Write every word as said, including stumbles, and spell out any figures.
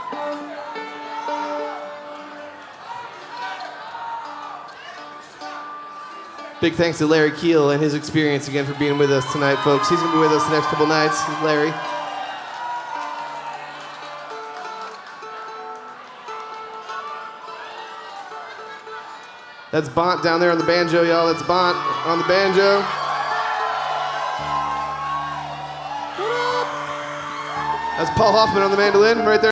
Big thanks to Larry Keel and his experience again for being with us tonight, folks. He's going to be with us the next couple nights. Larry. That's Bont down there on the banjo, y'all. That's Bont on the banjo. That's Paul Hoffman on the mandolin right there.